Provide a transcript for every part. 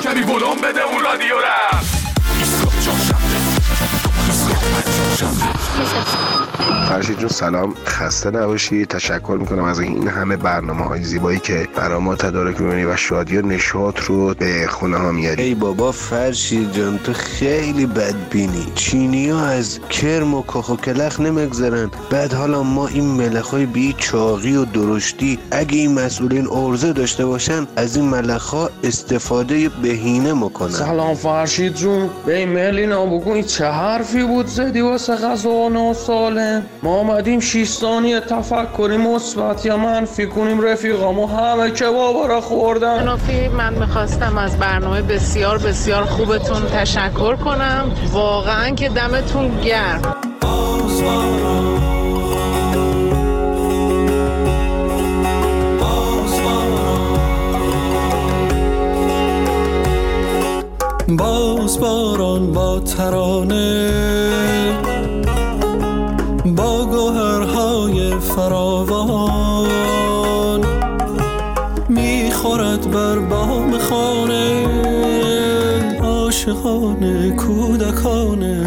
کمی ولوم بده اون رادیو را. فرشید جون سلام، خسته نباشی. تشکر میکنم از این همه برنامه‌های زیبایی که برای ما تدارک می‌کنی و شادی و نشاط رو به خونه ها میاری. ای بابا فرشید جان تو خیلی بدبینی. چینی‌ها از کرم و کاخ و کلخ نمیگذرن، بعد حالا ما این ملخ‌های بی چاقی و درشتی اگه این مسئولین عرضه داشته باشن از این ملخ‌ها استفاده بهینه میکنن. سلام فرشید جون، به این ملینا بگو این چه حرفی بود زدی واسه غذا ناسالم؟ ما آمدیم 6 ثانیه تفکری مثبت یا منفی کنیم رفیقامو همه کبابا را خوردن. منافی من میخواستم از برنامه بسیار بسیار خوبتون تشکر کنم، واقعا که دمتون گرم. باز باران با ترانه با گوهرهای فراوان میخورد بر بام خانه عاشقانه کودکانه.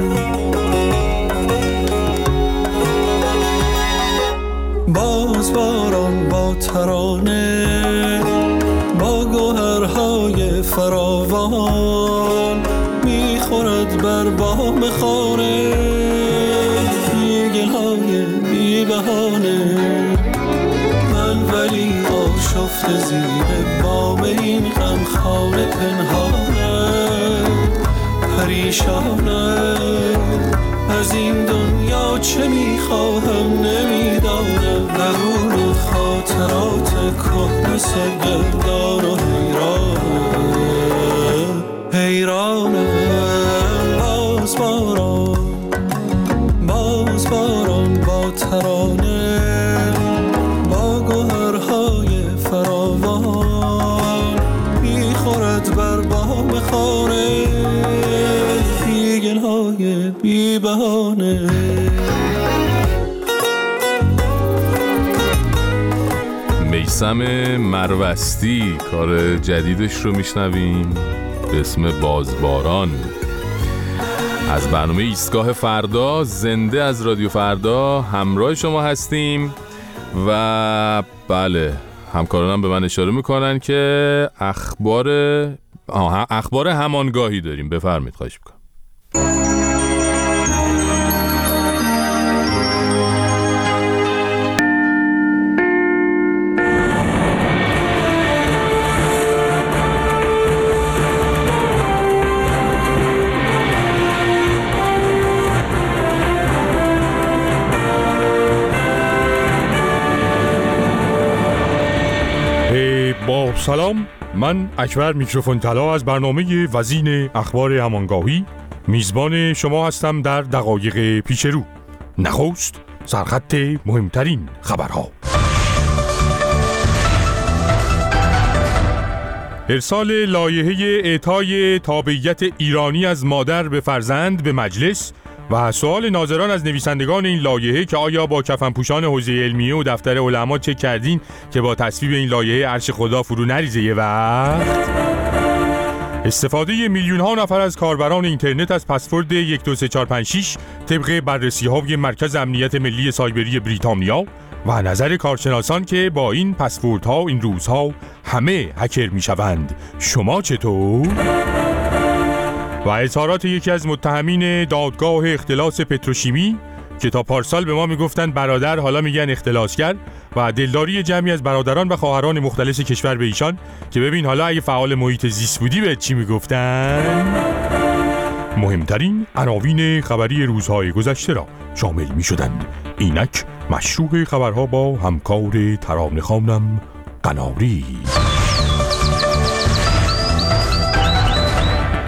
باز باران با ترانه با گوهرهای فراوان میخورد بر بام خانه گلهای بی بهانه. من ولی آشفته زیر بام این غمخانه پنهانه پریشانه از این دنیا چه میخواهم نمیدانم. درون خاطرات کهنه سرگردان و حیرانه. باز باران با ترانه با گوهرهای فراوان میخورد بر بام خانه بیگلهای بی بهانه. میثم مروستی کار جدیدش رو میشنویم به اسم بازباران از برنامه ایستگاه فردا زنده از رادیو فردا. همراه شما هستیم و بله همکارانم به من اشاره میکنن که اخبار همانگاهی داریم. بفرمایید خواهش میکنم. با سلام، من اکبر میکروفون طلا از برنامه وزین اخبار همانگاهی میزبان شما هستم در دقایق پیش رو. نخست سرخط مهمترین خبرها. ارسال لایحه اعطای تابعیت ایرانی از مادر به فرزند به مجلس و سوال ناظران از نویسندگان این لایحه که آیا با کفنپوشان حوزه علمیه و دفتر علما چک کردین که با تصویب این لایحه عرش خدا فرو نریزه یه وقت. استفاده میلیون ها نفر از کاربران اینترنت از پسورد 123456 طبق بررسی‌های مرکز امنیت ملی سایبری بریتانیا و نظر کارشناسان که با این پسوردها این روزها همه هکر میشوند. شما چطور؟ و اظهارات یکی از متهمین دادگاه اختلاس پتروشیمی که تا پارسال به ما میگفتن برادر حالا میگن اختلاسگر و دلداری جمعی از برادران و خواهران مختلف کشور به ایشان که ببین حالا اگه فعال محیط زیست بودی به چی میگفتن. مهمترین عناوین خبری روزهای گذشته را شامل میشدند. اینک مشروع خبرها با همکار ترانه خوانم قناری.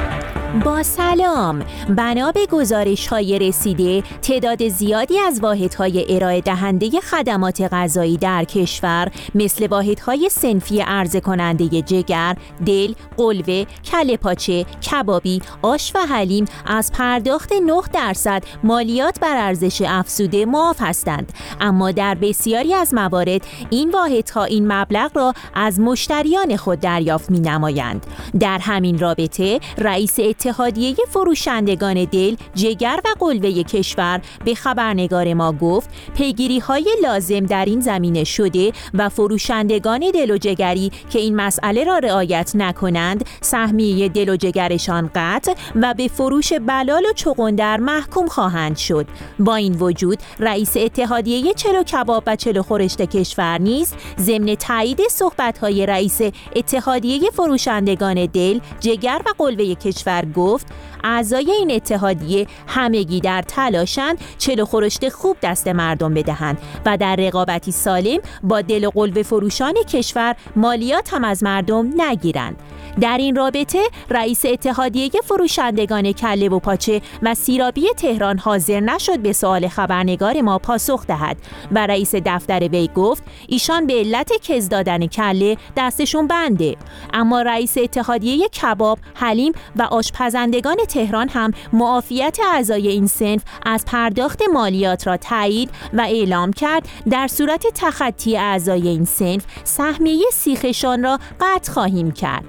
با سلام. بنا به گزارش‌های رسیده تعداد زیادی از واحدهای ارائه دهنده خدمات غذایی در کشور مثل واحدهای صنفی عرضه کننده جگر، دل، قلوه، کله پاچه، کبابی، آش و حلیم از پرداخت 9% مالیات بر ارزش افزوده معاف هستند، اما در بسیاری از موارد این واحدها این مبلغ را از مشتریان خود دریافت می‌نمایند. در همین رابطه رئیس اتحادیه فروشندگان دل، جگر و قلوه کشور به خبرنگار ما گفت پیگیری‌های لازم در این زمینه شده و فروشندگان دل و جگری که این مسئله را رعایت نکنند سهمیه دل و جگرشان قطع و به فروش بلال و چغندر محکوم خواهند شد. با این وجود رئیس اتحادیه چلو کباب و چلو خورشت کشور نیز ضمن تایید صحبت‌های رئیس اتحادیه فروشندگان دل، جگر و قلوه کشور گفت اعضای این اتحادیه همگی در تلاشند چلو خورشت خوب دست مردم بدهند و در رقابتی سالم با دل و قلوه فروشان کشور مالیات هم از مردم نگیرند. در این رابطه رئیس اتحادیه فروشندگان کله و پاچه و سیرابی تهران حاضر نشد به سوال خبرنگار ما پاسخ دهد و رئیس دفتر وی گفت ایشان به علت کز دادن کله دستشون بنده، اما رئیس اتحادیه کباب، حلیم و آشپزندگان تهران هم معافیت اعضای این صنف از پرداخت مالیات را تایید و اعلام کرد در صورت تخطی اعضای این صنف سهمیه سیخشان را قطع خواهیم کرد.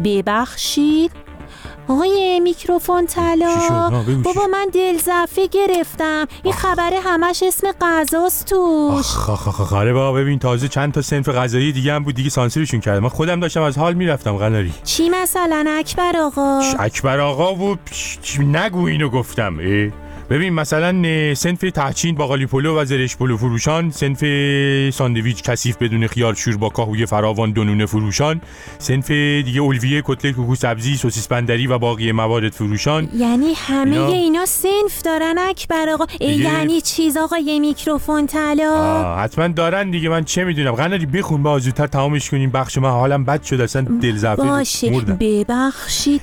ببخشید آقای میکروفون طلا، بابا من دلزفه گرفتم، این خبره همش اسم غذاست توش. خاله بابا ببین تازه چند تا صنف غذایی دیگه هم بود دیگه سانسورشون کردم، من خودم داشتم از حال میرفتم. قناری چی مثلا اکبر آقا؟ اکبر آقا بود نگو اینو گفتم. ببین مثلا صنف تحچین باقالی پلو و زرش پلو فروشان، صنف ساندویچ کثیف بدون خیار شور با کاهوی فراوان دونونه فروشان، صنف دیگه اولویه کتلت کوکو سبزی سوسیس بندری و باقی موارد فروشان. یعنی همه اینا صنف دارن اکبر آقا؟ یعنی چیز آقای میکروفون طلا؟ حتما دارن دیگه، من چه میدونم. قناری بخون با زودتر تمامش کنیم، بخش من حالم بد شد اصلا، دلزفه باشه مردم. ببخشید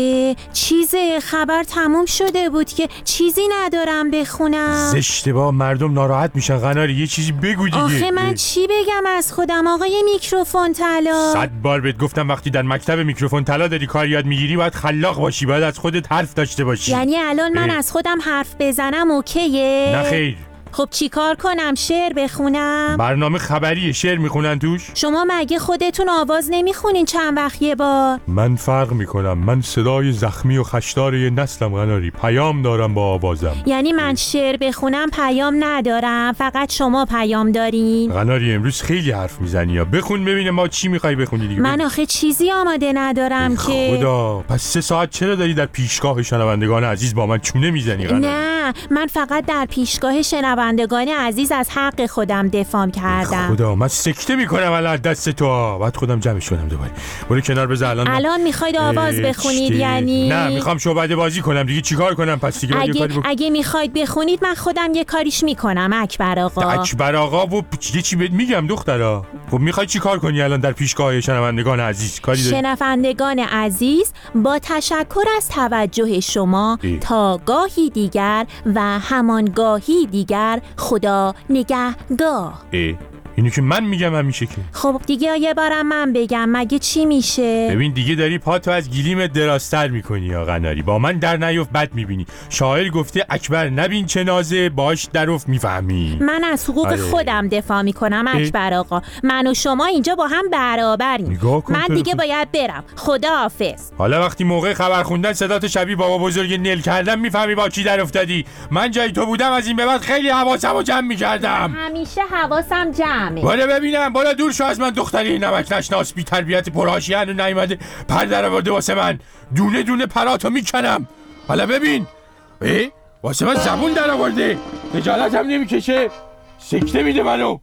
چیز خبر تموم شده بود که چیزی ندارم بخونم. زشته با مردم ناراحت میشن. قناری یه چیزی بگو دیگه. آخه من چی بگم از خودم آقای میکروفون طلا؟ 100 بار بهت گفتم وقتی در مکتب میکروفون طلا داری کار یاد میگیری باید خلاق باشی، باید از خودت حرف داشته باشی. یعنی الان من از خودم حرف بزنم اوکیه؟ نه خیر. خب چی کار کنم؟ شعر بخونم؟ برنامه خبریه، شعر میخونن توش؟ شما مگه خودتون آواز نمیخونین چند وقت یه بار؟ من فرق میکنم، من صدای زخمی و خشدار یه نسلم قناری، پیام دارم با آوازم. یعنی من شعر بخونم پیام ندارم، فقط شما پیام دارین؟ قناری امروز خیلی حرف میزنی، یا بخون ببینم ما چی میخوای بخونی دیگه. من آخه چیزی آماده ندارم که. خدا، پس 3 ساعت چرا داری در پیشگاه شنوندگان عزیز با من چونه میزنی قناری؟ نه من فقط در پیشگاه شنوندگان عزیز از حق خودم دفاع کردم. خدا من سکته میکنم الان دست تو، بعد خودم جمعش کنم دوباره. برو کنار بذار. الان میخواید آواز بخونید یعنی؟ نه میخوام شعبده بازی کنم دیگه، چیکار کنم پس دیگه؟ اگه میخواید بخونید من خودم یه کاریش میکنم اکبر آقا. اکبر آقا و یه چی بهت میگم دخترا. خب میخوای چیکار کنی الان در پیشگاه شنوندگان عزیز؟ کاری داری؟ شنوندگان عزیز با تشکر از توجه شما تا گاهی دیگر و همانگاهی دیگر خدا نگهدار. اینو که من میگم همیشه که. خب دیگه یه بارم من بگم مگه چی میشه؟ ببین دیگه داری پاتو از گلیمت درازتر میکنی یا قناری، با من در نیفت بد میبینی. شاعر گفته اکبر نبین چه نازه باش درفت میفهمی. من از حقوق خودم دفاع میکنم اکبر آقا، من و شما اینجا با هم برابریم. من دیگه باید برم، خداحافظ. حالا وقتی موقع خبر خوندن صدات شبیه بابا بزرگ نل کردم میفهمی با کی در افتادی. من جای تو بودم از این به بعد خیلی حواسمو جمع میکردم. همیشه حواسم جمع. بالا ببینم، بالا دور شو از من دختری نمک نشناس بی تربیت پرهاشی هنو نیومده پر در آورده واسه من، دونه دونه پراتو میکنم. حالا ببین واسه من زبون در آورده، خجالت هم نمیکشه، سکته میده منو.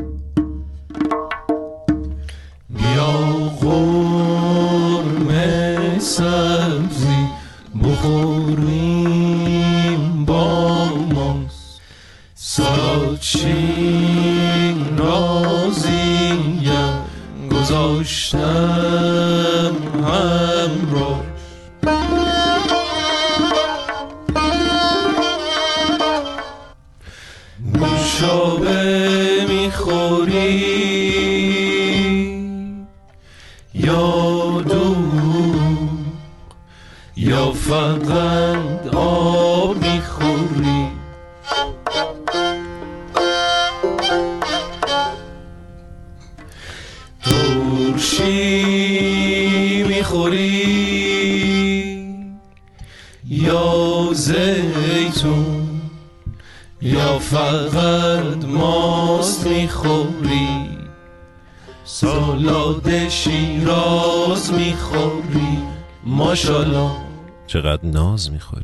بیا قرمه سبزی بخوریم با ماست، ساچین رازیم گذاشتم همراش. فقط آب میخوری. ترشی میخوری یا زیتون یا فقط ماست میخوری؟ سالاد شیراز میخوری؟ ماشالله چقدر ناز میخوری.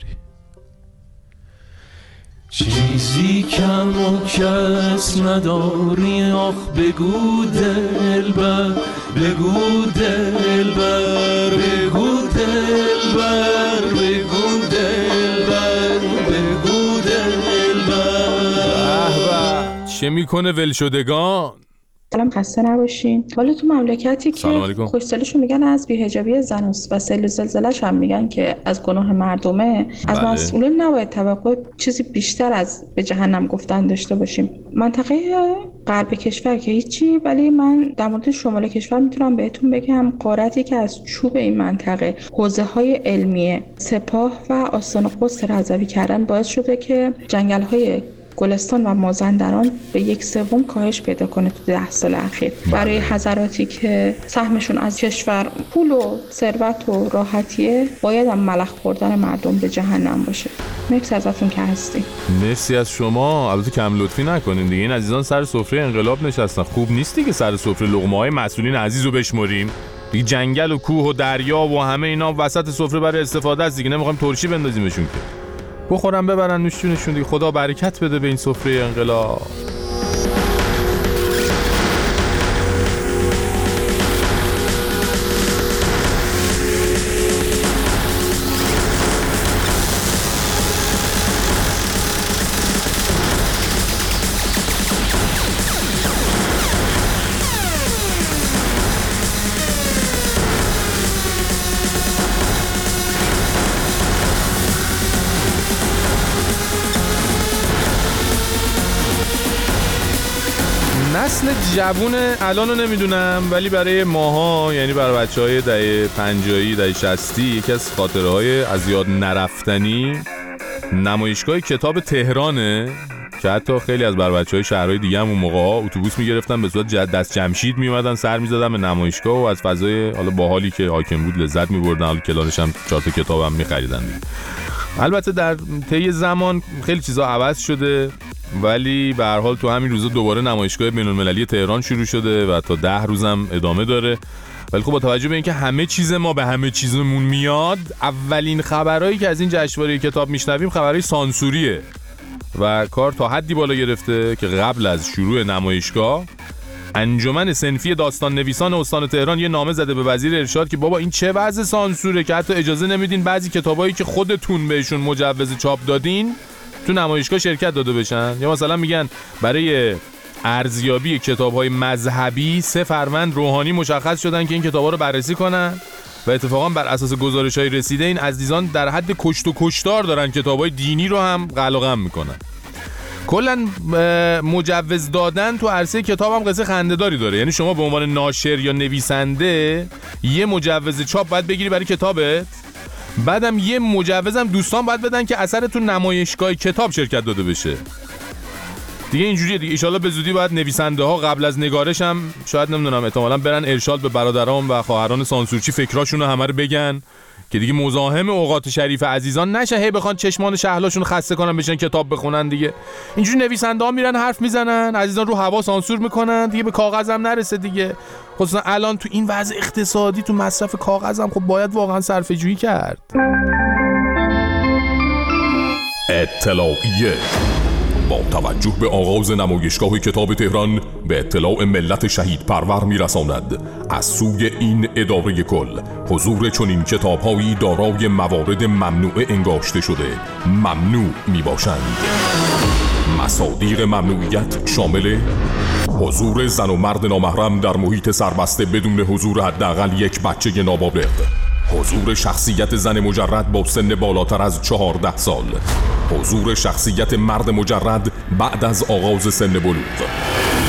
چیزی کم و کس نداری، آخ بگو دلبر، بگو دلبر، بگو دلبر، بگو دلبر، بگو دلبر. چه میکنه ولشدگان؟ سلام، خسته نباشین. ولی تو مملکتی که خوشسالشون میگن از بی‌حجابی زن و سیل و زلزله‌ش هم میگن که از گناه مردمه، از مسئولین نباید توقع چیزی بیشتر از به جهنم گفتن داشته باشیم. منطقه غرب کشور که هیچی، ولی من در مورد شمال کشور میتونم بهتون بگم غارتی که از چوب این منطقه حوزه‌های علمیه سپاه و آستان قدس رضوی کردن باعث شده که جنگل‌های گلستان و مازندران به 1/3 کاهش پیدا کنه تو 10 سال اخیر. برای حضراتی که سهمشون از کشور پول و ثروت و راحتیه، باید هم ملخ خوردن مردم به جهنم باشه. مرسی ازتون که هستی. مرسی از شما. البته کم لطفی نکنین دیگه، این عزیزان سر سفره انقلاب نشستن، خوب نیست دیگه سر سفره لقمه‌های مسئولین عزیز رو بشمریم. دیگه جنگل و کوه و دریا و همه اینا وسط سفره برای استفاده است دیگه، نمیخوایم ترشی بندازیمشون که بخورن ببرن نوش جونشون دیگه. خدا برکت بده به این سفره انقلاب. نسل جوون الان رو نمیدونم، ولی برای ماها، یعنی برای بچه‌های دهه 50 دهه 60 یکی از خاطره‌های از یاد نرفتنی نمایشگاه کتاب تهرانه که حتی خیلی از بچه‌های شهرهای دیگه هم اون موقع‌ها اتوبوس می‌گرفتن به صورت دست جمشید میومدن سر می‌زدن به نمایشگاه و از فضای حالا باحالی که حاکم بود لذت می‌بردن، حالا کنارش هم 4 تا کتابم می‌خریدن. البته در طی زمان خیلی چیزا عوض شده، ولی به هر حال تو همین روزا دوباره نمایشگاه بین‌المللی تهران شروع شده و تا 10 روزم ادامه داره. ولی خب با توجه به اینکه همه چیز ما به همه چیزمون میاد، اولین خبرایی که از این جشنواره کتاب میشنویم خبرای سانسوریه و کار تا حدی بالا گرفته که قبل از شروع نمایشگاه انجمن صنفی داستان نویسان استان تهران یه نامه زده به وزیر ارشاد که بابا این چه وضع سانسوره که حتی اجازه نمیدین بعضی کتابایی که خودتون بهشون مجوز چاپ دادین تو نمایشگاه شرکت داده بشن. یا مثلا میگن برای ارزیابی کتاب‌های مذهبی 3 فروند روحانی مشخص شدن که این کتاب‌ها رو بررسی کنن و اتفاقا بر اساس گزارش‌های رسیده این عزیزان در حد کشت و کشتار دارن کتاب‌های دینی رو هم قلقم میکنن. کلا مجوز دادن تو عرصه کتاب هم قصه خنده‌داری داره. یعنی شما به عنوان ناشر یا نویسنده یه مجوز چاپ باید بگیری برای کتابت، بعدم یه مجوزم دوستان باید بدن که اثرتون نمایشگاه کتاب شرکت داده بشه. دیگه اینجوریه دیگه. ان شاءالله به زودی باید نویسنده ها قبل از نگارش هم شاید نمیدونم احتمالاً برن ارشاد به برادران و خواهران سانسورچی فکراشون رو همه رو بگن که دیگه مزاحم اوقات شریف عزیزان نشه، هی بخوان چشمان شهلاشون خسته کنن بشن کتاب بخونن دیگه. اینجوری نویسنده ها میرن حرف میزنن، عزیزان رو هوا سانسور میکنن دیگه، به کاغذم نرسه دیگه. خصوصا الان تو این وضع اقتصادی تو مصرف کاغذم خب باید واقعا صرفه جویی کرد. اطلاعیه: با توجه به آغاز نمایشگاه کتاب تهران به اطلاع ملت شهید پرور میرساند از سوی این اداره کل حضور چنین کتاب‌هایی دارای موارد ممنوع انگاشته شده ممنوع میباشند. مصادیق ممنوعیت شامل حضور زن و مرد نامحرم در محیط سربسته بدون حضور حداقل یک بچه نابالغ، حضور شخصیت زن مجرد با سن بالاتر از 14 سال، حضور شخصیت مرد مجرد بعد از آغاز سن بلوغ،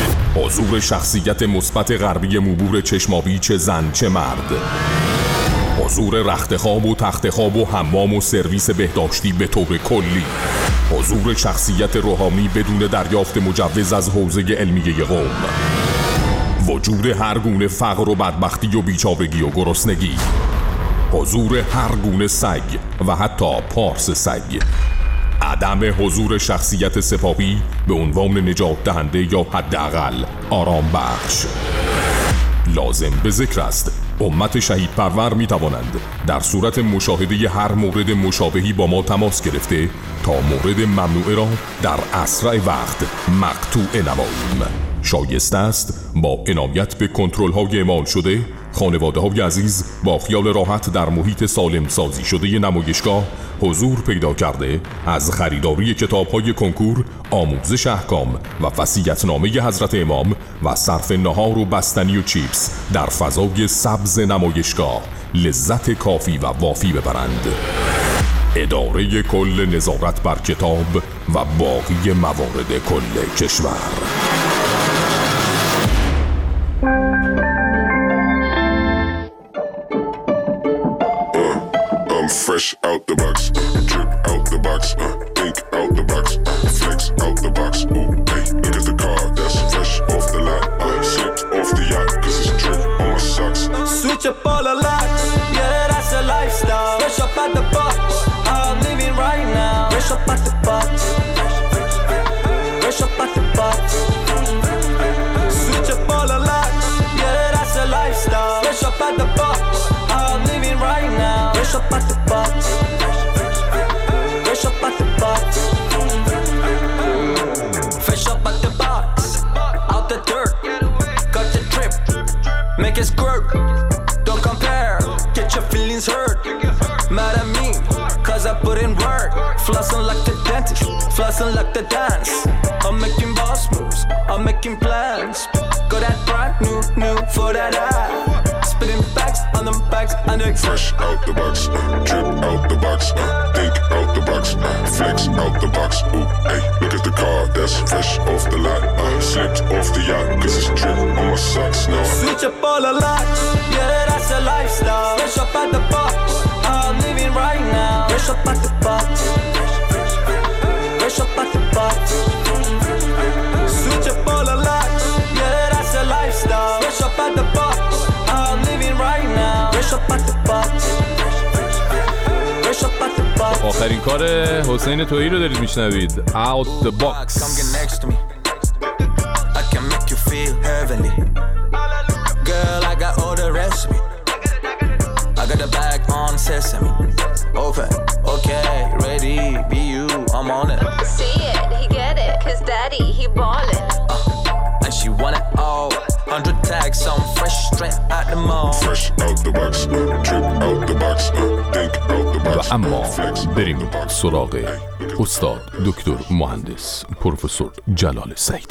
حضور شخصیت مثبت غربی موبور چشمابی چه زن چه مرد، حضور رختخواب و تختخواب و حمام و سرویس بهداشتی به طور کلی، حضور شخصیت روحانی بدون دریافت مجوز از حوزه علمیه قم، وجود هر گونه فقر و بدبختی و بیچارگی و گرسنگی، حضور هر گونه سگ و حتی پارس سگ، عدم حضور شخصیت سپاهی به عنوان نجات دهنده یا حداقل آرام بخش. لازم به ذکر است امت شهید پرور می توانند در صورت مشاهده هر مورد مشابهی با ما تماس گرفته تا مورد ممنوعه را در اسرع وقت مقطوع نماییم. شایسته است با عنایت به کنترل های اعمال شده خانواده های عزیز با خیال راحت در محیط سالم سازی شده نمایشگاه حضور پیدا کرده از خریداری کتاب های کنکور، آموزش احکام و وصیت‌نامه حضرت امام و صرف نهار و بستنی و چیپس در فضای سبز نمایشگاه لذت کافی و وافی ببرند. اداره کل نظارت بر کتاب و باقی موارد کل کشور. Fresh out the box, drip out the box, think out the box, flex out the box. Ooh, hey, look at the car that's fresh off the lot. Slipped off the yacht 'cause it's drip on my socks. Switch up all the locks, yeah, that's a lifestyle. Fresh up at the box, I'm living right now. Fresh up at the box, fresh up at the box. Switch up all the locks, yeah, that's a lifestyle. Fresh up at the box, I'm living right now. Fresh up at the box, fresh up at the box, fresh up at the box, out the dirt, cut the drip, make it squirt, don't compare, get your feelings hurt, mad at me, 'cause I put in work, flossing like the dentist, flossing like the dance, I'm making boss moves, I'm making plans, got that brand new for that ad. Spitting facts on them facts and they fresh out the box, drip out the box, think out the box, flex out the box. Ooh, hey, look at the car that's fresh off the lot. Slipped off the yacht 'cause it's drip on my socks now. Switch up all the locks, yeah, that's a lifestyle. Fresh up at the box, I'm living right now. Fresh up at the box, fresh up at the box. Switch up all the locks, yeah, that's a lifestyle. Fresh up at the box, I'm living right now. Fresh up at the box, fresh up at the box. آخرین کار حسین تویی رو دارید میشنوید. Out the box. Come get next to me. I can make you feel heavenly. Girl, I got all the recipe. I got the bag on sesame. Open, okay, ready, be you, I'm on it. See it, he get it, 'cause daddy, he ballin'. And she want it all. 100 tags, I'm fresh straight out the mall. Fresh out the box, drip out the box, think out the box. و اما بریم سراغ استاد دکتر مهندس پروفسور جلال سعیدی.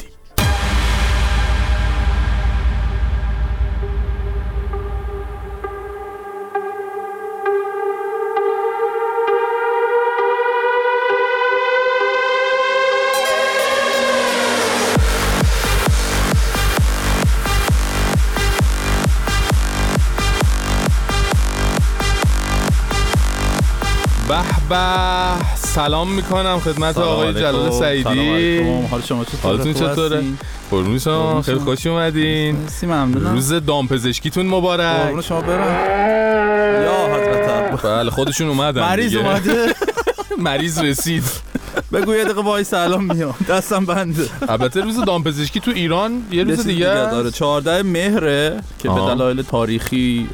به سلام میکنم خدمت آقای جلال سعیدی. حال شما چطوره؟ حالتون چطوره؟ قربون شما، خیلی خوش اومدین. مرسی، ممنونم. روز دامپزشکیتون مبارک. قربون شما برم. یا حضرت. بله خودشون اومدن. مریض اومده. مریض رسید. بگو یه دقیقه وای سلام میام. دستم بنده. البته روز دامپزشکی تو ایران یه روز دیگه داره. 14 مهره که به دلایل تاریخی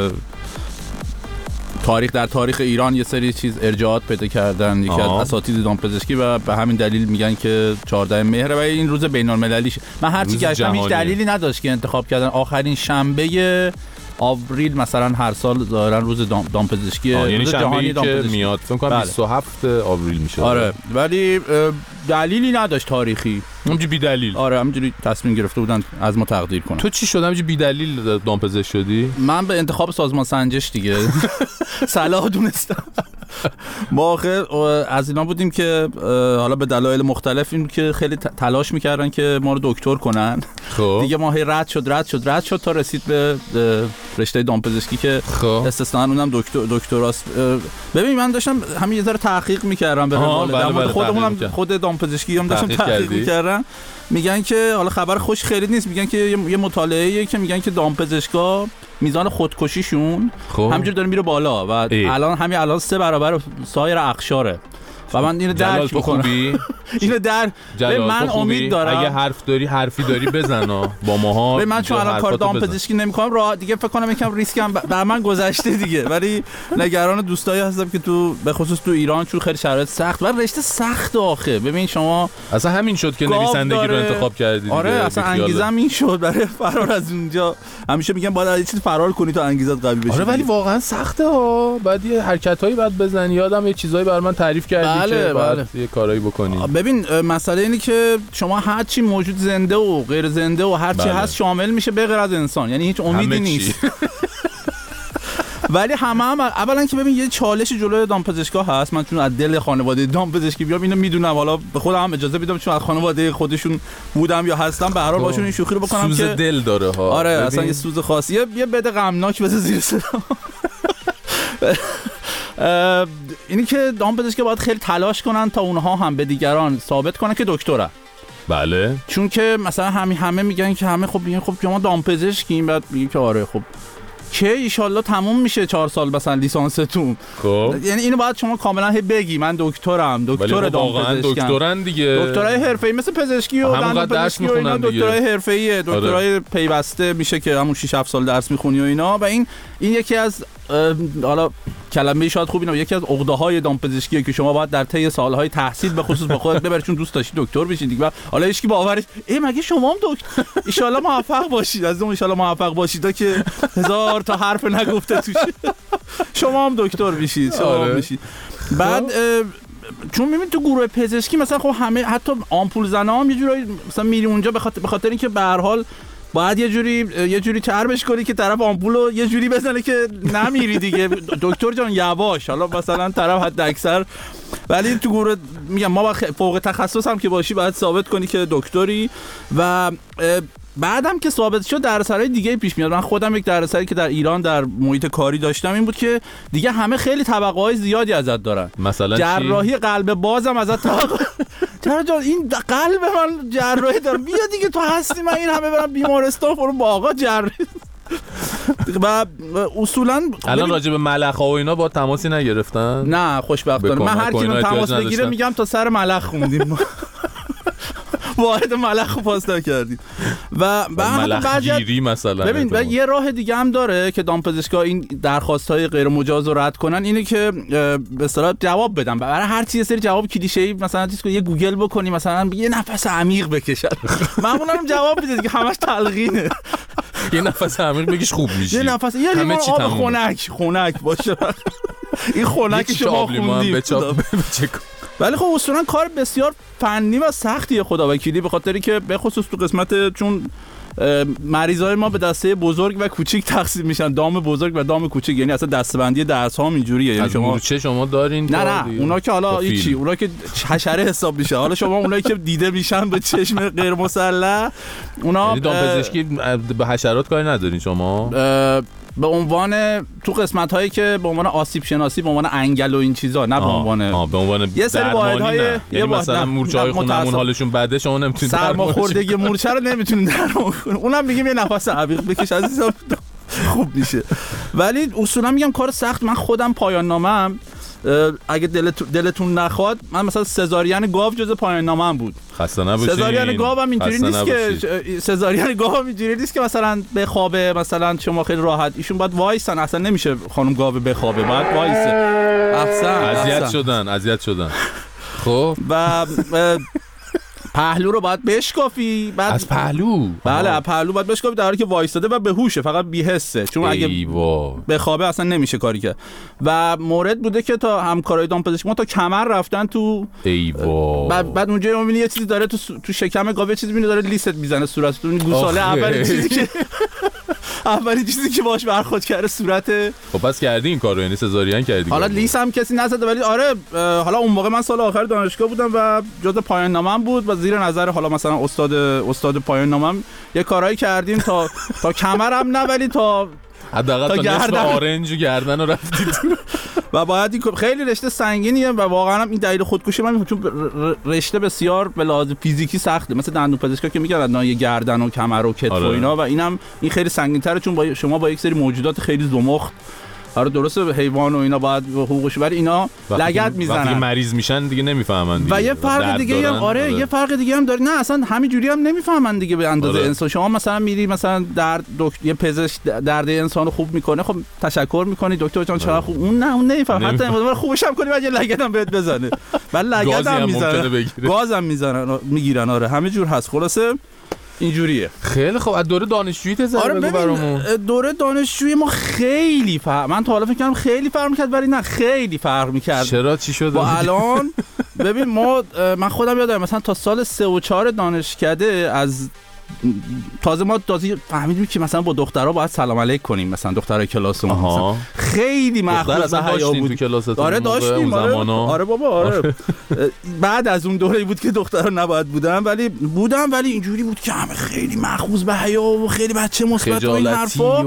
در تاریخ ایران یه سری چیز ارجاعات پیدا کردن یکی از اساتید دامپزشکی و به همین دلیل میگن که 14 مهر و این روز بین‌المللیشه. من هرچی گشتم هیچ دلیلی نداشت که انتخاب کردن آخرین شنبه آوریل مثلا هر سال دارن روز دامپزشکی یعنی شنبه‌ای که میاد فکر کنم 27 آوریل میشه. آره ولی دلیلی نداشت تاریخی، همینجوری بی دلیل. آره همینجوری تصمیم گرفته بودن از ما تقدیر کنن. تو چی شد همینجوری بی دلیل دامپزشک شدی؟ من به انتخاب سازمان سنجش دیگه صلاح دونستم. ما از اینا بودیم که حالا به دلایل مختلف این که خیلی تلاش میکردن که ما رو دکتر کنن. خب دیگه ما رد شد تا رسید به رشته دامپزشکی که استثناً اونم دکتراست. ببین من داشتم همین یه ذره تحقیق میکردم به خودمونم خود دامپزشکی هم داشتم تحقیق میکردم. میگن که حالا خبر خوش خیلی نیست، میگن که یه مطالعه‌ایه که میگن که دامپزشکا میزان خودکشیشون همینجوری داره میره بالا و الان 3 برابر سایر اقشاره و من اینو درک بکنم. اینو من امید دارم اگه حرفی داری بزنا با ماها. من چون الان کار دامپزشکی نمی‌کنم راه دیگه فکر کنم یکم ریسکم بر من گذشته دیگه، ولی نگران دوستایی هستم که تو به خصوص تو ایران چون خیلی شرایط سخت و رشته سخت آخه. ببین شما اصلا همین شد که نویسندگی رو انتخاب کردی دیگه. آره اصلا انگیزم این شد برای فرار از اونجا. همیشه میگن باید یه چیز فرار کنی تا انگیزت قوی بشه. آره ولی واقعا سخته ها. بعد یه حرکتایی بعد بزنی. یادم یه چیزایی برای من تعریف کردی که بعد یه کارایی بکنی. ببین مسئله اینه که شما هر چی موجود زنده و غیر زنده و هر چی هست شامل میشه به غیر از انسان، یعنی هیچ امیدی نیست. ولی همه اولا که ببین یه چالش جلوی دامپزشکا هست. من چون از دل خانواده دامپزشکی بیام اینو میدونم، حالا به خودم هم اجازه میدم چون از خانواده خودشون بودم یا هستم به هر حال باشون این شوخی رو بکنم سوز که دل داره ها. آره اصلا یه سوز خاصی یه بده غمناک بده زیر صدا. اینی که دامپزشکا باید خیلی تلاش کنن تا اونها هم به دیگران ثابت کنن که دکترن. بله چون که مثلا همه میگن که همه خب میگن خب شما دامپزشکین، بعد میگن که آره خب که ایشالله تموم میشه 4 سال مثلا لیسانستون. خب یعنی اینو باید شما کاملا بگی من دکترم، دکتر واقعا دکتران دیگه، دکترای حرفه‌ای مثل پزشکی و دندانپزشکی و اینا دکترای حرفه‌ایه، دکترای پیوسته میشه که همون 6 7 سال درس میخونی و اینا. و این یکی از حالا کلمه شاید خوب اینه، یکی از عقده‌های دامپزشکیه که شما باید در طی سالهای تحصیل به خصوص با خودت ببری چون دوست داشتی دکتر بشی دیگه. حالا هیچ کی باورش مگه شما هم دکتر ان شاءالله موفق باشید، از اون ان شاءالله موفق باشید که 1000 تا حرف نگفته توش شما هم دکتر بشید. شما هم بشید. بعد چون میبینید تو گروه پزشکی مثلا خب همه حتی آمپول زنا هم یه جوری مثلا میری اونجا به خاطر اینکه به هر حال باید یه جوری چربش کنی که طرف آمپولو یه جوری بزنه که نمیری دیگه. دکتر جان یواش، حالا مثلا طرف حد اکثر. ولی تو گروه میگم ما فوق تخصص هم که باشی باید ثابت کنی که دکتری. و بعدم که ثابت شد دردسرای دیگه پیش میاد. من خودم یک دردسری که در ایران در محیط کاری داشتم این بود که دیگه همه خیلی طبقه‌های زیادی ازت دارن. مثلا جراحی قلب بازم ازت چرا جان این قلب من جراحی دارم، بیا دیگه تو هستی من این همه برم بیمارستان برو با آقا جراحی. و اصولا الان راجع به ملخ‌ها و اینا با تماسی نگرفتن؟ نه خوشبختانه من هر کی رو تماس بگیره میگم تا سر ملخ خوندیم. واحد ملخ پاس نکردیم. و ملخگیری مثلا ببین یه راه دیگه هم داره که دامپزشکا این درخواست‌های غیر مجاز رو رد کنن، اینه که به اصطلاح جواب بدن. برای هر چیز سری جواب کلیشه‌ای مثلا چیزی که یه گوگل بکنی مثلا یه نفس عمیق بکشن معمولا هم جواب میده دیگه، همش تلقینه. یه نفس عمیق بگیش خوب میشی. یه نفس همه چی تموم خنک باشه. این خنک شما خوندیم. ولی خب اصولا کار بسیار فنی و سختیه خداوکیلی، به خاطری که به خصوص تو قسمت چون مریضای ما به دسته بزرگ و کوچیک تقسیم میشن، دام بزرگ و دام کوچیک، یعنی اصلا دسته‌بندی درس ها اینجوریه. یعنی شما دارین نه اونا که حالا هیچی، اونا که حشره حساب میشه. حالا شما اونایی که دیده میشن به چشم غیر مسلح اونا، یعنی دامپزشکی به حشرات کاری ندارین شما؟ به عنوان تو قسمت هایی که به عنوان آسیب شناسی، به عنوان انگل و این چیزا، نه به عنوان یه سری واحدهای یعنی مثلا مورچه‌های خونمون حالشون بده شما نمیتونید سرماخوردگی مورچه رو نمیتونید درمان کنید. اونم میگیم یه نفس عمیق بکش عزیزم خوب میشه. ولی اصولا میگم کار سخت. من خودم پایان نامه‌ام اگه دلتون نخواد من مثلا سزارین گاو جز پایان نامه‌ام بود. خسته نباشید. سزارین گاو هم اینجوری نیست که سزارین گاو هم اینجوری نیست که مثلا بخوابه، مثلا شما خیلی راحت ایشون باید وایسن، اصلا نمیشه خانم گاو بخوابه، باید وایسه. احسن اذیت شدن. خب و پهلو رو باید بشکافی. بعد از پهلو؟ بله از پهلو باید بشکافی در حالی که وایستاده و بهوشه، فقط بی‌حسه، چون اگه بخوابه اصلا نمیشه کاری کرد. و مورد بوده که تا همکارای دامپزشکی ما تا کمر رفتن تو بعد اونجا میبینی یه چیزی داره تو شکم گاو، یه چیزی میبینی داره لیست میزنه صورتتون، گوساله اول چیزی که اولین چیزی که باش برخورد کرده صورت. خب پس کردی این کارو، یعنی سزارین کردی؟ حالا لیس هم کسی نزده ولی آره حالا اون موقع من سال آخر دانشگاه بودم و جزء پایان نامه‌ام بود و زیر نظر حالا مثلا استاد پایان نامه‌ام یه کارایی کردیم تا کمرم نه ولی تا حداقل تا نصف آرنج و گردن رو رفتید و باید خیلی رشته سنگینیه و واقعا این دلیل خودکشی من چون رشته بسیار به لحاظ فیزیکی سخته، مثل دندون پزشکی که میگن نای گردن و کمر و کتف و اینا و این خیلی سنگین‌تره چون شما با یک سری موجودات خیلی زمخت آره درسته حیوان و اینا باید حقوقش ولی اینا لگد میزنن وقتی مریض میشن دیگه نمیفهمن دیگه. و یه فرق دیگه هم آره یه فرق دیگه هم داره، نه اصلا همین جوری هم نمیفهمن دیگه به اندازه انسان. شما مثلا میری مثلا یه پزشک درد انسانو خوب میکنه، خب تشکر میکنی دکتر جان چقدر خوب، اون نمیفهم حتی امروز خوبش هم کنی بعد یه لگد هم بهت بزنه ولی لگد هم میزنن گازم میزنن میگیرن آره همه جور هست. خلاصه اینجوریه. خیلی خوب. از دوره دانشجویی بگو برامون. دوره دانشجویی ما خیلی من تا حالا فکر کنم خیلی فرق می‌کرد ولی نه خیلی فرق می‌کرد. چرا چی شد؟ با الان ببین من خودم یادم مثلا تا سال 3 و 4 دانشکده از تازه فهمیدیم که مثلا با دخترها باید سلام علیک کنیم، مثلا دخترای کلاسمون مثلا خیلی مأخوذ به حیا بود. آره داشتیم آره بابا آره بعد از اون دوره بود که دخترها نباید بودن ولی اینجوری بود که همه خیلی مأخوذ به حیا و خیلی بچه مثبت و این حرفا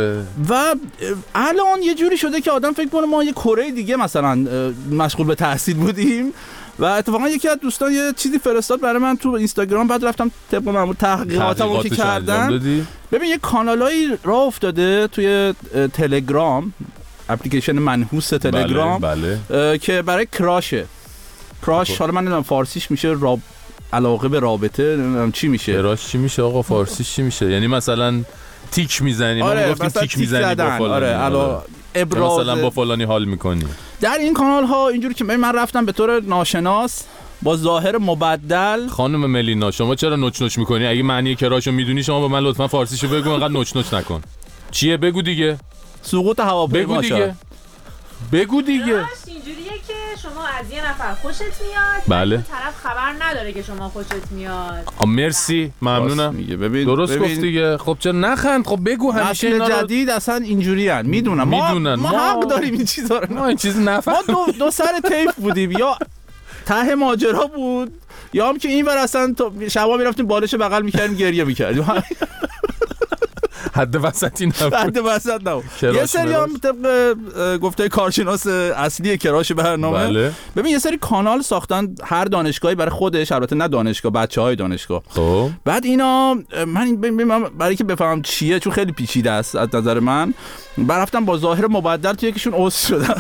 و الان یه جوری شده که آدم فکر کنه ما یه کره دیگه مثلا مشغول به تحصیل بودیم و اتفاقا یکی از دوستان یه چیزی فرستاد برای من تو اینستاگرام، بعد رفتم طبق معمول تحقیقاتمو که کردم ببین یه کانالایی راه افتاده توی تلگرام، اپلیکیشن منحوس تلگرام بله. که برای کراش حالا من نمیدونم فارسیش میشه علاقه به رابطه، نمیدونم چی میشه کراش چی میشه آقا فارسیش چی میشه، یعنی مثلا تیک میزنی ما گفتیم تیک میزنی با فلانی ابراز مثلا با فلانی حال میکنی. در این کانال ها اینجوری که من رفتم به طور ناشناس با ظاهر مبدل. خانم ملینا شما چرا نوچ نوچ میکنی؟ اگه معنی کراشو میدونی شما به من لطفا فارسیشو بگو، انقدر نوچ نوچ نکن. چیه بگو دیگه؟ سقوط هواپیما. بگو دیگه. اینجوریه که شما از یه نفر خوشت میاد بله. طرف خبر نداره که شما خوشت میاد. مرسی ممنونم. درست گفت دیگه. خب چرا نخند؟ خب بگو همیشه اینا جدید اصلا اینجوریان میدونم ما حق داریم این چیزا رو. ما این چیز نفهم. ما دو سر طیف بودیم، یا ته ماجرا بود یا هم که اینور اصلا شبا میرفتیم بالش بغل میکردیم گریه میکردیم. حد وسطی نبود. حد وسط نبود. یه سری هم طبق گفته کارشناس اصلی کراش برنامه بله. ببین یه سری کانال ساختن هر دانشگاهی برای خودش، البته نه دانشگاه، بچهای دانشگاه. خب بعد اینا من برای که بفهمم چیه چون خیلی پیچیده است از نظر من، رفتم با ظاهر مبدل توی یکیشون عضو شدم.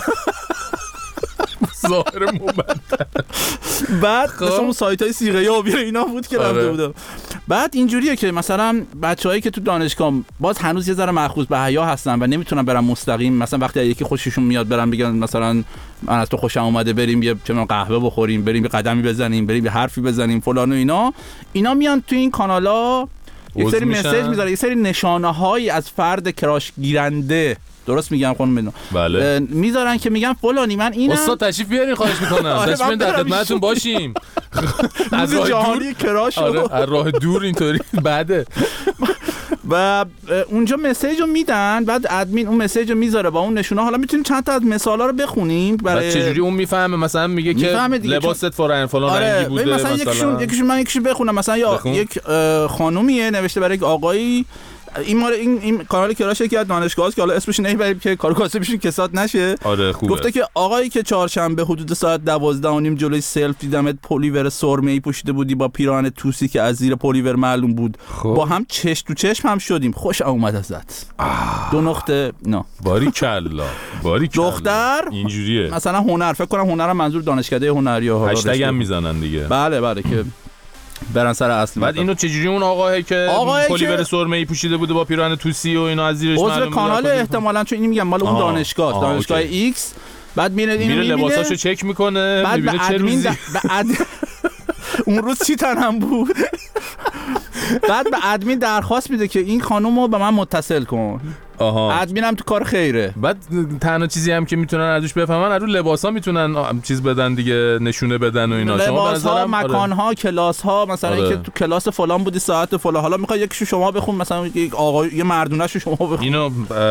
ظاهر مبدل. بعد مثلا اون سایت‌های صیغه آبی اینا بود که رفته بودم. بعد اینجوریه که مثلا بچه‌هایی که تو دانشگاه باز هنوز یه ذره مأخوذ به حیا هستن و نمیتونن برن مستقیم، مثلا وقتی یکی خوششون میاد برن بگن مثلا من از تو خوشم اومده بریم یه چه قهوه بخوریم، بریم یه قدمی بزنیم، بریم یه حرفی بزنیم فلان و اینا میان تو این کانالا یک سری مسیج میذاره، یه سری نشانه‌هایی از فرد کراش گیرنده، درست میگم خانم بنو بله. میذارن که میگن فلانی من اینم. استاد تشریف بیارین خواهش میکنم. تشریف در خدمتتون باشیم. از راه دور کراش از راه دور اینطوری بعده. و اونجا مسیجو میدن، بعد ادمین اون مسیجو میذاره با اون نشونه. حالا میتونیم چند تا از مثالا رو بخونیم برای چجوری اون میفهمه، مثلا میگه که لباست فلان رنگی بوده مثلا یکیشون من بخونم، مثلا یک خانومیه نوشته برای یک آقایی این کانال کراشه که از دانشگاه است که حالا اسمش نمیبریم که کارو کاسبشون کسات نشه. آره خوبه. گفته که آقایی که چهارشنبه حدود ساعت 12:30 جلوی سلف دیدمت پلیور سرمه‌ای پوشیده بودی با پیراهن توسی که از زیر پلیور معلوم بود. با هم چشم تو چشم هم شدیم. خوش اومد ازت. 2 نقطه نه. باریکلا. دختر اینجوریه. مثلا هنر فکر کنم هنرم منظور دانشکده هنر یا هشتگ هم میزنن دیگه. بله که برن سر اصل. بعد اینو چجوری اون آقایی که پلیور سرمه‌ای پوشیده بوده با پیراهن توسی و اینا از زیرش معلوم بود کانال احتمالاً چون این میگم مال اون دانشگاه دانشگاه ایکس. بعد میره لباساشو چک میکنه میبینه چه روزی اون روز چی تنم بود. بعد به ادمین درخواست میده که این خانومو به من متصل کن. ادمینم تو کار خیره. بعد تنها چیزی هم که میتونن ازش بفهمن از رو لباسا میتونن چیز بدن دیگه، نشونه بدن و اینا. لباس‌ها، مکان‌ها، کلاس‌ها، مثلا اینکه تو کلاس فلان بودی ساعت فلان، حالا میخوای یکیشو شما بخون، مثلا یک آقا یه مردونه‌شو شما بخون. اینو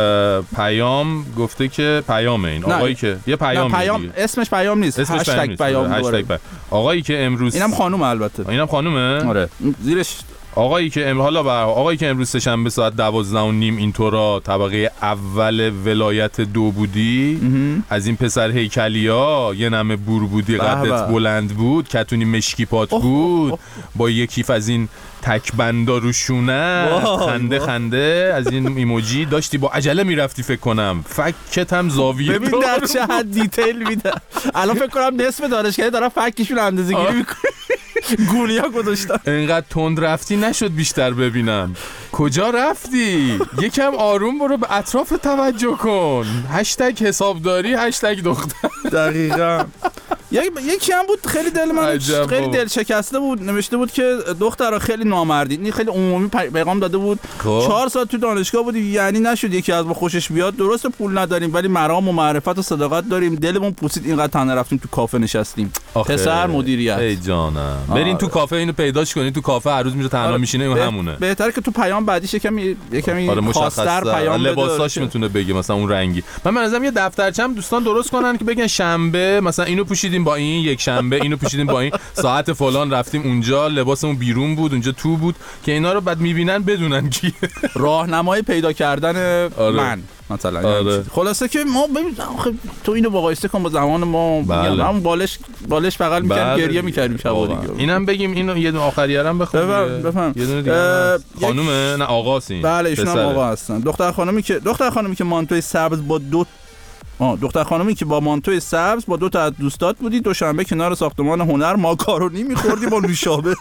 پیام گفته که پیامه این آقایی که یه پیام اسمش پیام نیست، هشتگ پیام. آقایی که امروز اینم خانومه، البته اینم خانومه. آره زیرش آقایی که آقایی که امروز سه‌شنبه ساعت 12:30 اینطورا طبقه اول ولایت 2 بودی، از این پسر هیکلیا یه نمه بور بودی، قدت بلند بود، کتونی مشکی پات بود، با یه کیف از این تکبندا رو شونه، خنده از این ایموجی داشتی، با عجله میرفتی فکر کنم، فکت هم زاویه. ببین در چه حد دیتیل میده. الان فکر کنم نصف دانشگاهی دارن فکشون اندازه‌گیری میکنن. گونیا گذاشتن. اینقدر تند رفتی نشد بیشتر ببینم. کجا رفتی؟ یکم آروم برو، به اطراف توجه کن. هشتگ حسابداری، هشتگ دختر. دقیقاً. یکی هم بود خیلی دل من خیلی دل شکسته بود، نوشته بود که دخترها خیلی نامردی. این خیلی عمومی پیغام داده بود. 4 سال تو دانشگاه بودی، یعنی نشد یکی از ما خوشش بیاد. درست پول نداریم ولی مرام و معرفت و صداقت داریم. دلمون پوسید اینقدر تنها رفتیم تو کافه نشستیم. پسر مدیریت. ای جانم. برین تو کافه اینو پیداش کنین. تو کافه هر روز میره تنها میشینه، اون همونه. بهتره که تو پیام بعدیش یکمی خاص‌تر پیام بده. لباساش میتونه بگه مثلا اون رنگی. من ازم یه دفترچه‌ام دوستان درست کنن که بگن شنبه مثلا اینو پوشیدیم با این، یک شنبه اینو پوشیدیم با این، ساعت فلان رفتیم اونجا، لباسمون بیرون بود، اونجا تو بود، که اینا رو بعد میبینن بدونن کی. راهنمای پیدا کردن من مثلا. خلاصه که ما ببین تو اینو مقایسه کن با زمان ما، همون بالش بغل می‌کردیم گریه می‌کردیم شبا دیگه. اینم بگیم اینو یه دونه آخریه هم بخون. بفهم. یه دونه دیگه خانومه، نه آقاسین. بله ایشون هم آقا هستن. دختر خانومی که مانتوی سبز با دختر خانومی که با مانتوی سبز با 2 تا از دوستات بودی، دوشنبه کنار ساختمان هنر ماکارونی می‌خوردی با نوشابه.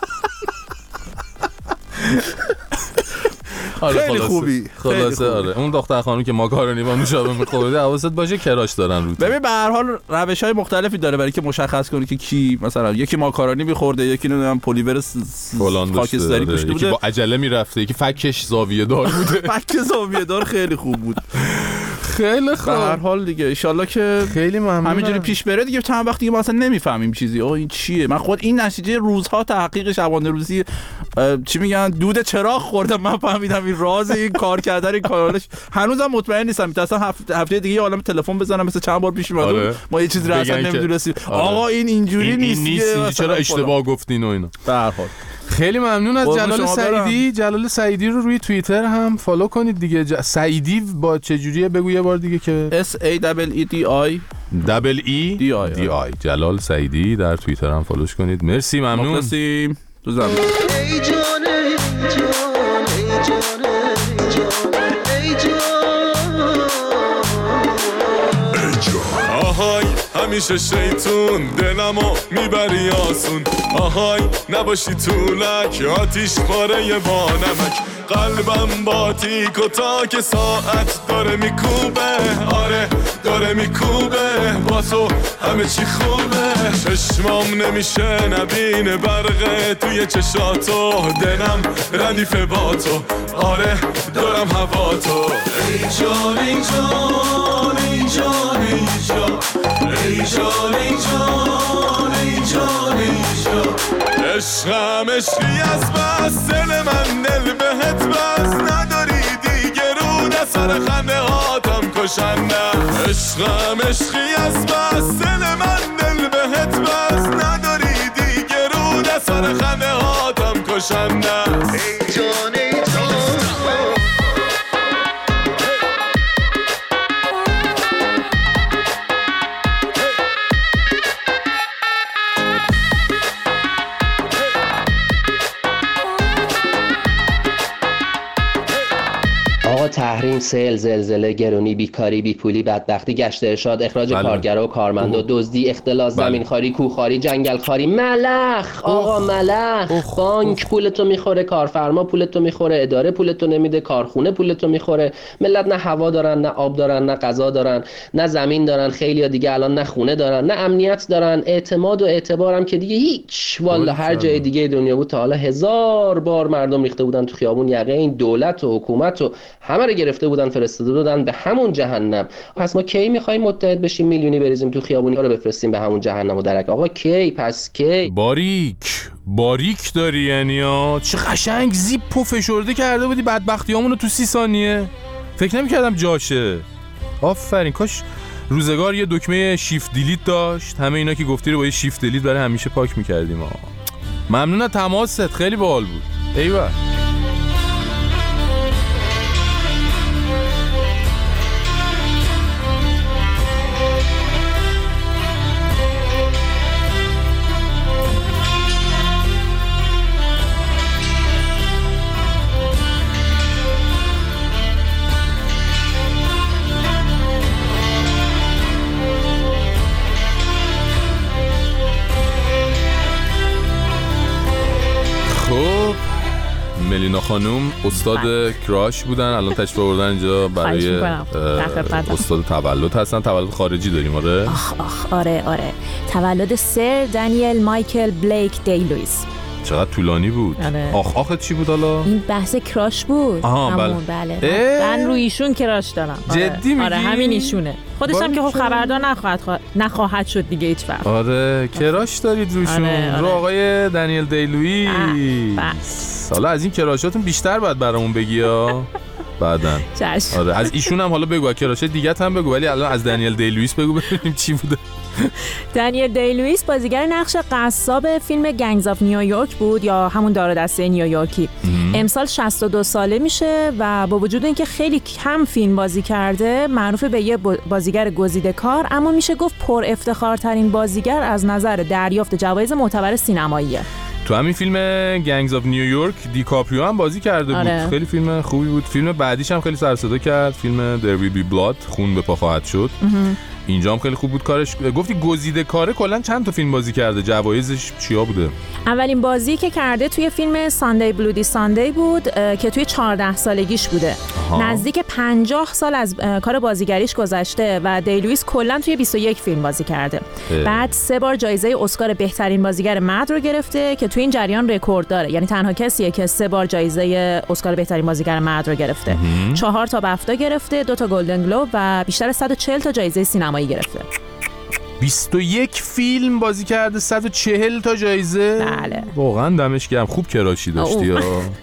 خیلی خوبی. خلاصه آره اون دختر خانم که ماکارونی با نوشابه می‌خورده، حواست باشه کراش دارن رو. ببین به هر حال روش‌های مختلفی داره برای که مشخص کنی که کی، مثلا یکی ماکارونی می‌خورده، یکی نمیدونم پلیور خاکستری پوشیده بوده، یکی با عجله میرفته، یکی فکش زاویه دار بوده. فک زاویه دار خیلی خوب بود. خیلی خوب. به هر حال دیگه ان شاءالله که خیلی ممنونم همینجوری پیش بره دیگه. چند وقت دیگه ما اصلا نمیفهمیم چیزی. این چیه؟ من خود این نتیجه روزها تحقیق شبانه روزی چی میگن دود چراغ خوردم، من فهمیدم این راز این کار کردن این کانالش. هنوزم مطمئن نیستم. میترسم هفته دیگه یه عالمه تلفن بزنم مثل چند بار پیش اومد ما یه چیزی رو اصلا نمیدونستیم. آقا این اینجوری نیست، چرا اشتباه گفتین و اینا. به هر حال خیلی ممنون از جلال سعیدی رو روی توییتر هم فالو کنید دیگه. سعیدی با چه جوریه بگو یه بار دیگه که SAEEDI جلال سعیدی در توییتر هم فالوش کنید. مرسی، ممنون. مخلصیم. تو زمین. آهای همیشه شیطون دلمو میبری آسون، آهای نباشی طولک آتیش پاره با نمک، قلبم با تیک و تاک ساعت داره میکوبه، آره داره میکوبه، با تو همه چی خوبه، چشمام نمیشه نبینه برقه توی چشاتو، دلم ردیفه با تو، آره دارم هوا تو، ای جان ای جان ای جان ای جان ای جان ای جان ای جان ای جان، عشقم عشقی از بس دل من دل بهت بس، نداری دیگه رو دستر خنده هاتم کشنده، عشقم عشقی از بس دل من دل بهت بس، نداری دیگه رو دستر خنده هاتم کشنده، ای جان ای جان. تحریم، سیل، زلزله، گرونی، بیکاری، بیپولی، بدبختی، گشت ارشاد، اخراج کارگرا و کارمندا، دزدی، اختلاس، زمینخواری، کوهخواری، جنگلخواری، ملخ، آقا ملخ، بانک پولتو میخوره، کارفرما پولتو میخوره، اداره پولتو نمیده، کارخونه پولتو میخوره، ملت نه هوا دارن، نه آب دارن، نه غذا دارن، نه زمین دارن، خیلیا دیگه الان نه خونه دارن، نه امنیت دارن، اعتماد و اعتبارم که دیگه هیچ. والا هر جای دیگه دنیا بود تا حالا 1000 بار مردم ریخته بودن تو خیابون، یقه این دولت و حکومت و همه رو گرفته بودن فرستاده بودن به همون جهنم. پس ما کی می‌خوایم متحد بشیم میلیونی بریزیم تو خیابونی رو بفرستیم به همون جهنم و درک؟ آقا کی؟ پس کی؟ باریک داری یعنی چه قشنگ زیپ و فشرده کرده بودی بدبختیامونو تو 30 ثانیه. فکر نمی‌کردم جاشه. آفرین، کاش روزگار یه دکمه شیفت دیلیت داشت. همه اینا که گفتی رو با یه شیفت دیلیت برای همیشه پاک می‌کردیم. ممنون از تماست، خیلی باحال بود. ایوه. ملینا خانوم استاد کراش بودن، الان تشریف آوردن اینجا برای استاد تولد هستن. تولد خارجی داریم. آره آره تولد سر دانیل مایکل بلیک دی لوئیس. چقدر طولانی بود. آخ چی بود حالا؟ این بحث کراش بود. بله. من روی ایشون کراش دارم. جدی میگی؟ آره همین ایشونه. خودش هم که خب خبردار نخواهد شد دیگه هیچ وقت. آره کراش دارید روشون. رو آقای دانیل دی لوئیس. بس حالا از این کراشاتون بیشتر باید برامون بگی ها. بعدن آره از ایشون هم حالا بگو، کراشات دیگه هم بگو، ولی الان از دانیل دی لوئیس بگو ببینیم چی بوده. دانیل دی لوئیس بازیگر نقش قصاب فیلم گنگز آف نیویورک بود یا همون دار دسته نیویورکی. امسال 62 ساله میشه و با وجود اینکه خیلی کم فیلم بازی کرده معروف به یه بازیگر گزیده کار، اما میشه گفت پر افتخارترین بازیگر از نظر دریافت جوایز معتبر سینماییه. تو همین فیلم گنگز آف نیویورک دیکاپریو هم بازی کرده بود. خیلی فیلم خوبی بود. فیلم بعدیش هم خیلی سر صدا کرد، فیلم در ویل بی بلاد، خون به پا خواهد شد. اینجا هم خیلی خوب بود کارش. گفتی گزیده کاره، کلا چند تا فیلم بازی کرده؟ جوایزش چیا بوده؟ اولین بازی که کرده توی فیلم ساندی بلودی ساندی بود که توی 14 سالگیش بوده. نزدیک 50 سال از کار بازیگریش گذشته و دی لوئیس کلا توی 21 فیلم بازی کرده. بعد 3 بار جایزه اسکار بهترین بازیگر مرد رو گرفته که توی این جریان رکورد داره، یعنی تنها کسیه که 3 بار جایزه اسکار بهترین بازیگر مرد رو گرفته. 4 تا بفتا گرفته، 2 تا گلدن گلوب و بیشتر 140 تا جایزه سینمایی گرفته. 21 فیلم بازی کرده، 140 تا جایزه. بله واقعا دمش گرم. خوب کراشی داشتی.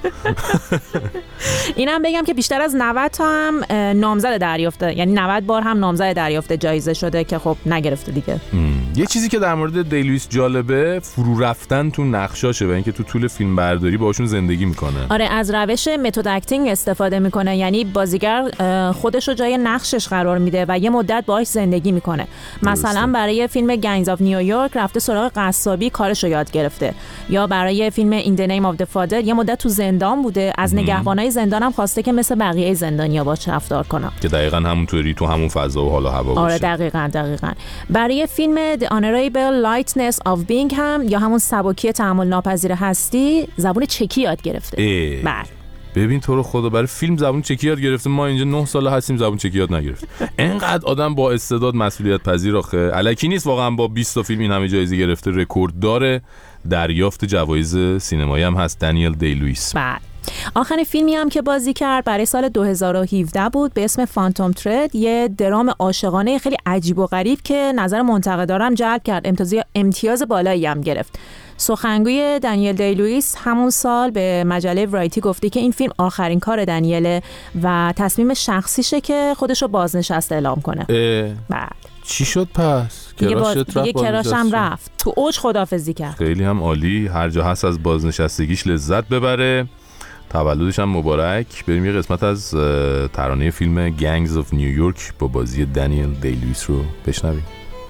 اینم بگم که بیشتر از 90 تا هم نامزد دریافته، یعنی 90 بار هم نامزد دریافت جایزه شده که خب نگرفته دیگه. یه چیزی که در مورد دی لوئیس جالبه فرو رفتن تو نقشاشه و اینکه تو طول فیلم برداری باشون زندگی میکنه. آره از روش متد اکتینگ استفاده میکنه، یعنی بازیگر خودش رو جای نقشش قرار میده و یه مدت باهاش زندگی میکنه. مثلا برای فیلم گنگز آف نیویورک رفته سراغ قصابی، کارش رو یاد گرفته، یا برای فیلم این دی نیم آف د فادر یه مدت تو زندان بوده، از نگهبانای زندان هم خواسته که مثل بقیه زندانیا باشه رفتار کنه، که دقیقاً همونطوری تو همون فضا و حال و هوا باشه. آره دقیقاً. برای فیلم The Honorable Lightness of Being هم یا همون سبکی تحمل ناپذیر هستی زبان چکی یاد گرفته. بله ببین تو رو خدا، برای فیلم زبان چکی یاد گرفته. ما اینجا 9 ساله هستیم زبان چکی یاد نگرفتیم. اینقدر آدم با استعداد، مسئولیت پذیر، آخه الکی نیست واقعا. با 20 تا فیلم این همه جایزه گرفته، رکورد داره دریافت جوایز سینمایی هم هست دانیل دی لوئیس. بله آخرین فیلمی هم که بازی کرد برای سال 2017 بود به اسم فانتوم ترد، یه درام عاشقانه خیلی عجیب و غریب که نظر منتقدا هم جلب کرد، امتیاز بالایی هم گرفت. سخنگوی دانیل دی لوئیس همون سال به مجله ورایتی گفته که این فیلم آخرین کار دانیله و تصمیم شخصیشه که خودش رو بازنشسته اعلام کنه. بعد چی شد پس؟ دیگه کراش هم رفت تو اوج خداحافظی کرد. خیلی هم عالی، هر جا هست از بازنشستگیش لذت ببره. تولدش هم مبارک. بریم یه قسمت از ترانه فیلم گنگز آف نیویورک با بازی دانیل دی لوئیس رو بشنویم.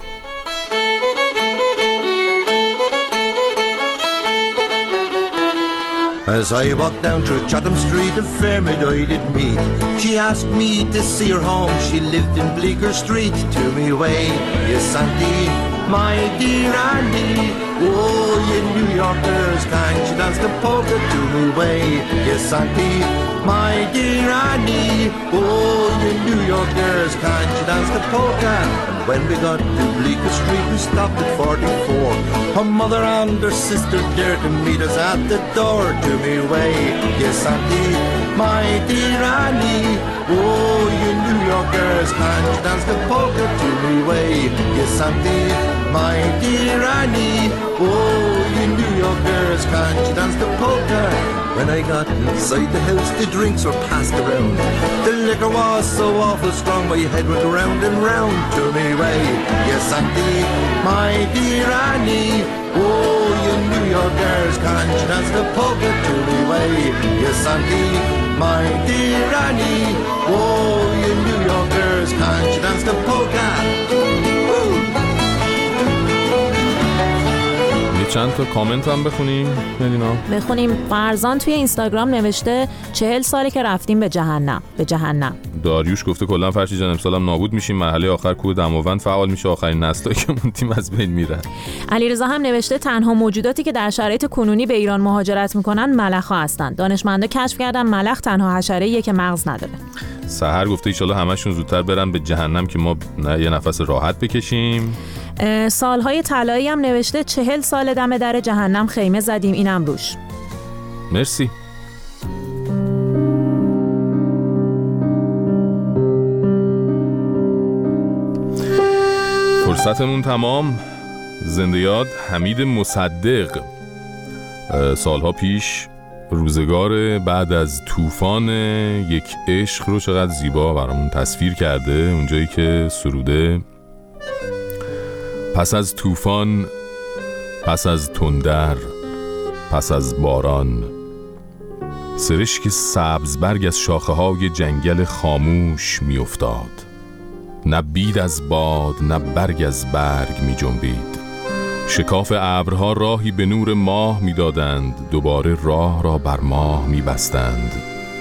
As I walked down through Chatham Street, a fair maid I did meet. She asked me to see her home. She lived in Bleecker Street. To me way, yes, Auntie, my dear Auntie. Oh, you New Yorkers, can't you dance the polka? To me way, yes, Auntie, my dear Annie. Oh, you New Yorkers, can't you dance the polka? And when we got to Bleecker Street, we stopped at 44. Her mother and her sister dared to meet us at the door. To me way, yes, Auntie, my dear Annie. Oh, you New York girls, can't you dance the polka to me way? Yes, indeed, my dear Annie. Oh, you New York girls, can't you dance the polka? When I got inside the house, the drinks were passed around. The liquor was so awful strong, my head went round and round to me way. Yes, indeed, my dear Annie. Oh, you New York girls, can't you dance the polka to me way? Yes, indeed, my dear Annie. Oh, you New York girls, can't you dance the polka? چند تا کامنت هم بخونیم ملینا. بخونیم. فرزان توی اینستاگرام نوشته 40 ساله که رفتیم به جهنم. به جهنم. داریوش گفته کلا فرشی جان امسالم نابود میشیم، مرحله آخر کوه دماوند فعال میشه، آخرین نسلایی که موندیم از بین میرن. علیرضا هم نوشته تنها موجوداتی که در شرایط کنونی به ایران مهاجرت میکنن ملخ‌ها هستند. دانشمندا کشف کردن ملخ تنها حشره‌ایه که مغز نداره. سحر گفته ان شاءالله همشون زودتر برن به جهنم که ما یه نفس راحت بکشیم. سالهای طلایی هم نوشته 40 سال دم در جهنم خیمه زدیم، اینم روش. مرسی. فرصتمون تمام. زنده یاد حمید مصدق سالها پیش روزگار بعد از طوفان یک عشق رو چقدر زیبا برامون تصویر کرده. اونجایی که سروده پس از طوفان، پس از تندر، پس از باران، سرشک سبز برگ از شاخه های جنگل خاموش می افتاد. نه بید از باد نه برگ از برگ می جنبید. شکاف ابرها راهی به نور ماه می دادند، دوباره راه را بر ماه می بستند.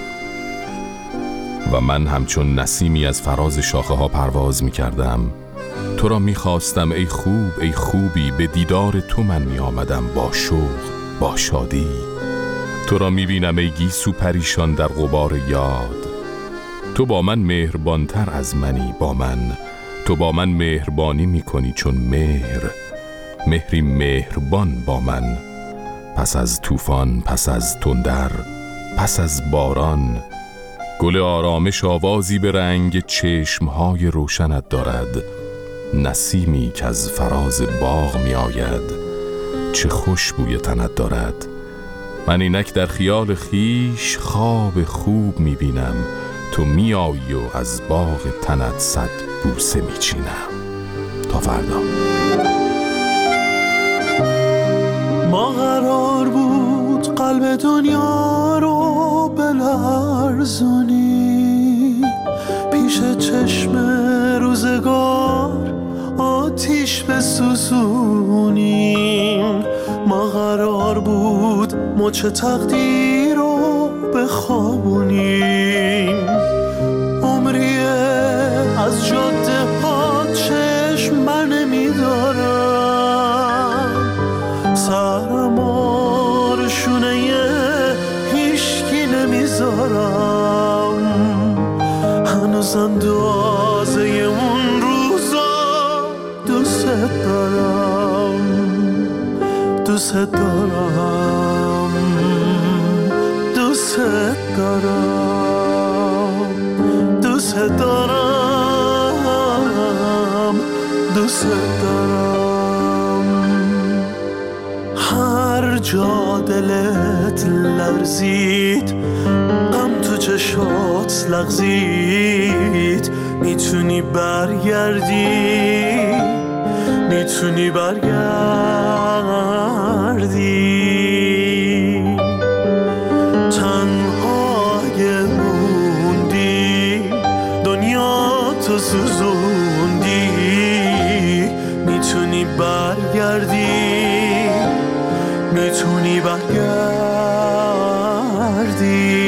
و من همچون نسیمی از فراز شاخه ها پرواز می کردم. تو را می خواستم ای خوب ای خوبی، به دیدار تو من می آمدم با شوق با شادی. تو را می بینم ای گیسو پریشان در غبار یاد. تو با من مهربانتر از منی با من، تو با من مهربانی می کنی چون مهری مهربان با من. پس از طوفان، پس از تندر، پس از باران، گل آرامش آوازی به رنگ چشمهای روشنت دارد. نسیمی که از فراز باغ می آید، چه خوش بوی تنت دارد. من اینک در خیال خیش خواب خوب می بینم، تو می آیی و از باغ تنت صد بوسه می چینم. تا فردا. ما قرار بود قلب دنیا رو بلرزونی، پیش چشم روزگار آتیش بسوزونیم. ما قرار بود مچ تقدیر رو بخوابونیم. عمریه از جاده ها چشم بر نمیدارم، سرم آرشونه هیشکی نمیذارم. هنوز اندازه اون روزا دوست دارم، دوست دارم، دوست دارم، دوست دارم، دوست دارم. هر جا دلت لرزید، غم تو چشات لغزید، میتونی برگردی، میتونی برگردی. تنهای موندی، دنیا تو سوزوندی، میتونی برگردی، میتونی برگردی.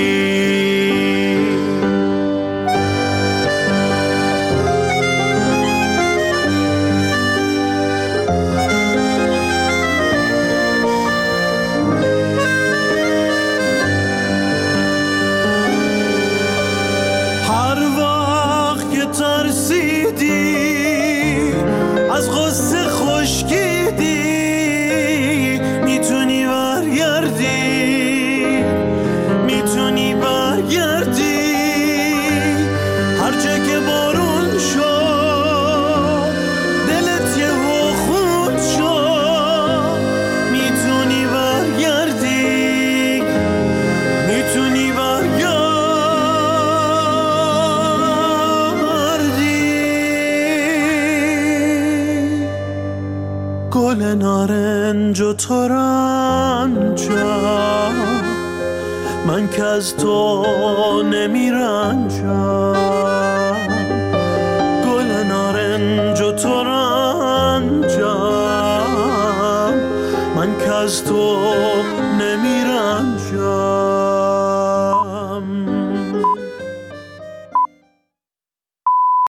از غصه خشکیدی، میتونی برگردی، میتونی برگردی. نارنج و ترنجم، من که از تو نمیرنجم.